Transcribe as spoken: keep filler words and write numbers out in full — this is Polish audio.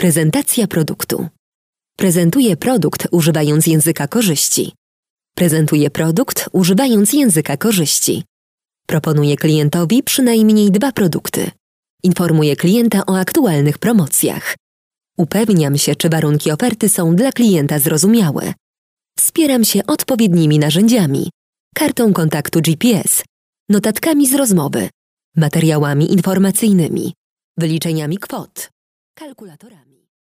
Prezentacja produktu. Prezentuję produkt używając języka korzyści. Prezentuję produkt używając języka korzyści. Proponuję klientowi przynajmniej dwa produkty. Informuję klienta o aktualnych promocjach. Upewniam się, czy warunki oferty są dla klienta zrozumiałe. Wspieram się odpowiednimi narzędziami, kartą kontaktu G P S, notatkami z rozmowy, materiałami informacyjnymi, wyliczeniami kwot, kalkulatorami.